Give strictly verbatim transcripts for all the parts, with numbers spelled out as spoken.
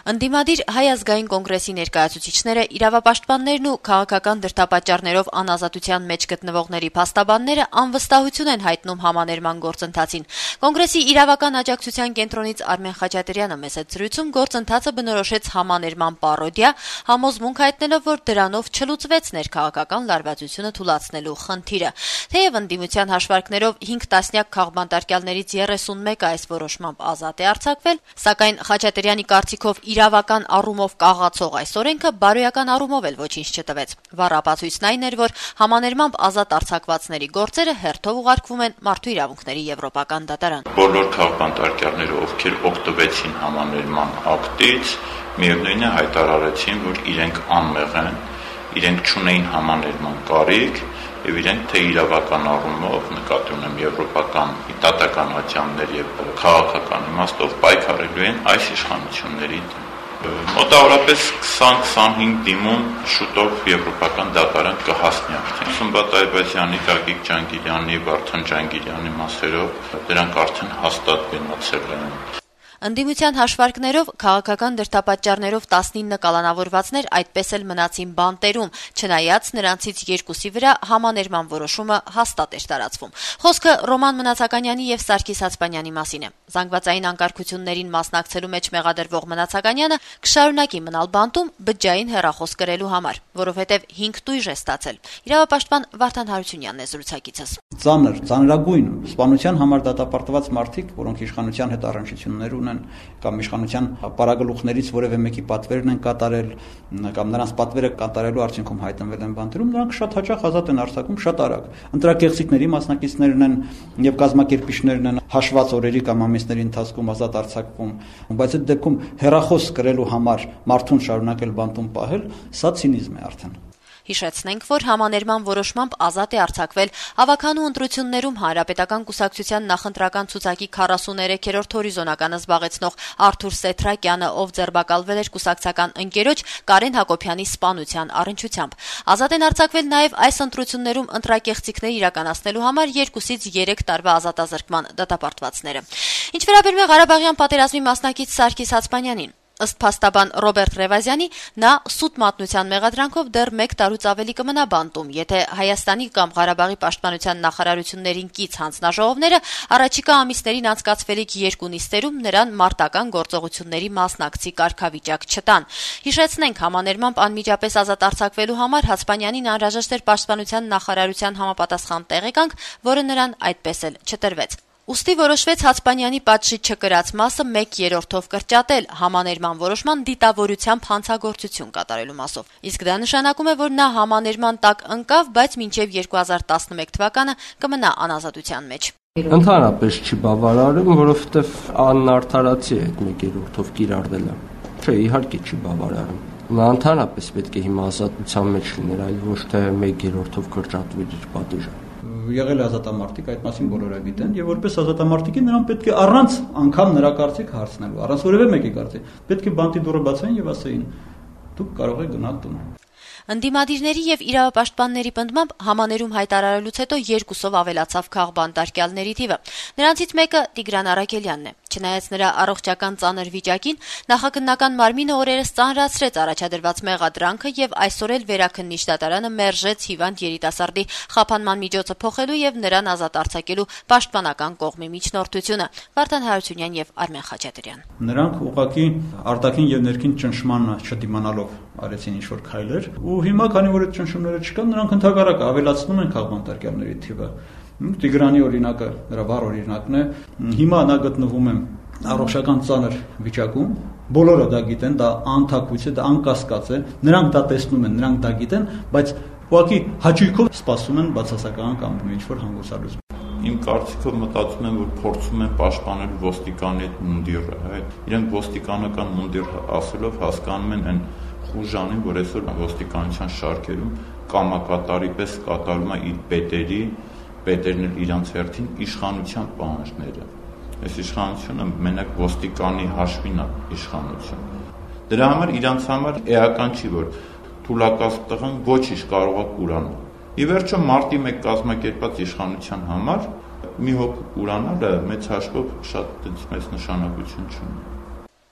Ընդդիմադիր Հայ ազգային կոնգրեսի ներկայացուցիչները, իրավապաշտպաններն ու քաղաքական դրդապատճառներով անազատության մեջ գտնվողների փաստաբանները անվստահություն են հայտնում համաներման գործընթացին։ Կոնգրեսի իրավական աջակցության կենտրոնից Արմեն Խաչատրյանը մեծ զրույցում գործընթացը բնորոշեց համաներման պարոդիա, համոզմունք հայտնելով, որ դրանով չլուծվեց ներքաղաքական լարվածությունը թուլացնելու խնդիրը։ Թեև ընդդիմության հաշվարկներով հինգ տասնյակ քաղբանտարկյալներից երեսունմեկը այս որոշմամբ ազատ է արձակվել, սակայն Խաչատրյանի կարծիքով իրավական առումով կաղացող այս օրենքը բարոյական առումով էլ ոչինչ չտվեց։ Վառ ապացույցն այն էր, որ համաներմամբ ազատ արձակվածների գործերը հերթով ուղարկվում են Մարդու իրավունքների եվրոպական դատարան։ Բոլոր քաղբանտարկյալները, ովքեր օգտվեցին համաներման ակտից, միևնույն է հայտարարեցին, որ իրենք անմեղ են, իրենք չունեին համաներման կարիք եւ իրենք թե իրավական առումով նկատի ունեմ եվրոպական դատական ատյաններ եւ քաղաքական իմաստով պայքարելու են այս իշխանությունների դեմ։ Մոտավորապես քսան քսանհինգ դիմում շուտով եվրոպական դատարան կհասնի արդեն։ Սմբատ Այբազյանի, Գագիկ Ջանգիրյանի, Վարդան Ջանգիրյանի մասերով դրանք արդեն հաստատ գնացել են։ Ընդդիմության հաշվարկներով քաղաքական դրդապատճառներով տասնինը կալանավորվածներ այդպես էլ մնացին բանտերում, չնայած նրանցից երկուսի վրա համաներման որոշումը հաստատ էր տարածվում։ Խոսքը Ռոման Մնացականյանի եւ Սարգիս Հացպանյանի մասին է։ Զանգվածային անկարգություններին մասնակցելու մեջ մեղադրվող Մնացականյանը կշարունակի մնալ բանտում բջջային հեռախոս կրելու համար, որովհետեւ հինգ տույժ է ստացել։ Իրավապաշտպան Վարդան Հարությունյանն է զրուցակիցս։ Ծանր, ծանրագույն սպանության համար դատապարտված մարդիկ, որոնք իշխանության հետ առնչություններ ունեն կամ իշխանության պարագլուխներից որևէ մեկի պատվերն են կատարել կամ նրանց պատվերը կատարելու արդյունքում հայտնվել են բանտերում, նրանք շատ հաճախ ազատ են արձակվում շատ արագ։ Ընտրակեղծիքների մասնակիցներն են եւ կազմակերպիչներն են հաշված օրերի կամ ամիսների ընթացքում ազատ արձակվում, բայց այդ դեպքում հեռախոս կրելու համար մարդուն շարունակել բանտում պահել, սա ցինիզմ է արդեն։ Հիշեցնենք, որ համաներման որոշմամբ ազատ է արձակվել ավականու ընտրություններում Հանրապետական կուսակցության նախընտրական ցուցակի քառասուներեքերորդ հորիզոնականը զբաղեցնող Արթուր Սեթրակյանը, ով ձերբակալվել էր կուսակցական ընկերոջ Կարեն Հակոբյանի սպանության առնչությամբ։ Ազատ են արձակվել նաև այս ընտրություններում ընտրակեղծիքներ իրականացնելու համար երկուսից երեք տարվա ազատազրկման դատապարտվածները։ Ինչ վերաբերում է Ղարաբաղյան պատերազմի մասնակից Սարգիս Հացպանյանին, ըստ փաստաբան Ռոբերտ Ռևազյանի, նա սուտ մատնության մեղադրանքով դեռ մեկ տարուց ավելի կմնա բանտում, եթե Հայաստանի կամ Ղարաբաղի պաշտպանության նախարարություններին կից հանձնաժողովները առաջիկա ամիսներին անցկացվելիք երկու նիստերում նրան մարտական գործողությունների մասնակցի կարգավիճակ չտան։ Հիշեցնենք, համաներմամբ անմիջապես ազատ արձակվելու համար Հացպանյանին անհրաժեշտ էր պաշտպանության նախարարության համապատասխան տեղեկանք, որը նրան այդպես էլ չտրվեց։ Ուստի որոշվեց Հացպանյանի պատժի չկրած մասը մեկ երրորդով կրճատել համաներման որոշման դիտավորությամբ հանցագործություն կատարելու մասով։ Իսկ դա նշանակում է, որ նա համաներման տակ ընկավ, բայց մինչև երկու հազար տասնմեկ թվականը կմնա անազատության մեջ։ Ընդհանրապես չի բավարարում, որովհետև անարդարացի է այդ մեկ երրորդով կիրառվելը։ Չէ, իհարկե չի բավարարում։ Նա ընդհանրապես պետք է հիմա ազատության մեջ լիներ, այլ ոչ թե մեկ երրորդով կրճատվի իր պատիժը։ Եղել է ազատամարտիկ, այդ մասին բոլորը գիտեն, եւ որպես ազատամարտիկի նրան պետք է առանց անգամ նրա կարծիք հարցնելու, առանց որևէ մեկի կարծիք, պետք է բանտի դուռը բացեին եւ ասեին՝ դուք կարող եք գնալ տուն։ Ընդդիմադիրների եւ իրավապաշտպանների պնդմամբ համաներում հայտարարելուց հետո երկուսով ավելացավ քաղբանտարկյալների թիվը։ Նրանցից մեկը Տիգրան Արաքելյանն է։ Չնայած նրա առողջական ծանր վիճակին, նախաքննական մարմինը օրերս ծանրացրեց առաջադրված մեղադրանքը եւ այսօր էլ Վերաքննիչ դատարանը մերժեց հիվանդ երիտասարդի խափանման միջոցը փոխելու եւ նրան ազատ արձակելու պաշտպանական կողմի միջնորդությունը։ Վարդան Հարությունյան եւ Արմեն Խաչատրյան։ Նրանք ուղղակի արտաքին եւ ներքին ճնշման չդիմանալով արեցին ինչ-որ քայլեր, ու հիմա քանի որ այդ ճնշումները չկան, նրանք ընդհակառակը ավելացնում են քաղբանտարկյալների թիվը։ Տիգրանի օրինակը նրա վառ օրինակն է։ Հիմա նա գտնվում է առողջական ծանր վիճակում, բոլորը դա գիտեն, դա անթակույց է, դա անկասկած է, նրանք դա տեսնում են, նրանք դա գիտեն, բայց ուղղակի հաճույքով սպասում են բացասական կամ ինչ-որ հանգուցալուծում։ Իմ կարծիքով մտածում եմ, որ փորձում են պաշտպանել ոստիկանի այդ մունդիրը, այդ իրենք ոստիկանական մունդիր ասելով հասկանում են այն խուժանին, որ այսօր ոստիկանության շարքերում կամակատարի պես կատարում է իր պետերի, պետերն էլ իրանց հերթին իշխանության պահանջները։ Այս իշխանությունը մենակ ոստիկանի հաշվին է իշխանություն։ Դրա համար իրանց համար էական չի, որ թուլակազմ տղան ոչինչ կարող է կուրանալ։ Ի վերջո մարտի մեկ կազմակերպած իշխանության համար մի հոգու կուրանալը մեծ հաշվով շատ մեծ նշանակություն չունի։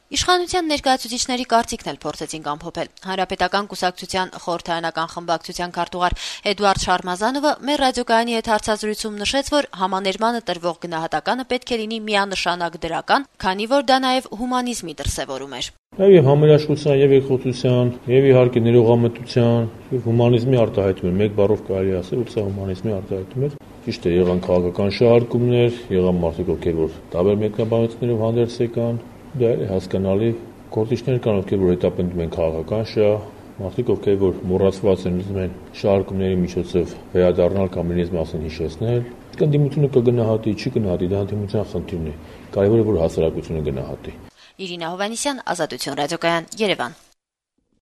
Իշխանության ներկայացուցիչների կարծիքն էլ փորձեցինք ամփոփել։ Հանրապետական կուսակցության խորհրդարանական խմբակցության քարտուղար Էդուարդ Շարմազանովը մեր ռադիոկայանի հետ հարցազրույցում նշեց, որ համաներմանը տրվող գնահատականը պետք է լինի միանշանակ դրական, քանի որ դա նաև հումանիզմի դրսևորում էր։ Եվ համերաշխության, եւ երկխոսության, եւ իհարկե ներողամտության, եւ հումանիզմի արտահայտում էր։ Մեկ բառով կարելի ասել, որ սա հումանիզմի արտահայտում էր։ Ճիշտ է, եղան քաղաքական շահարկումներ, եղան մարդիկ, ովքեր որ տարբեր մեկնաբանություններով հանդերձ եկան։ Դա է հասկանալի, գործիչներ կան, ովքեր որ հետապնդում են քաղաքական շահ, մարդիկ, ովքեր որ մոռացված են, ուզում են շահարկումների միջոցով վերադառնալ կամ իրենց մասին հիշեցնել։ Ընդդիմությունը կգնահատի, չի գնահատի, դա ընդդիմության խնդիրն է։ Կարևորը որ հասարակությունը գնահատի։ Իրինա Հովհաննիսյան, Ազատություն ռադիոկայան, Երևան։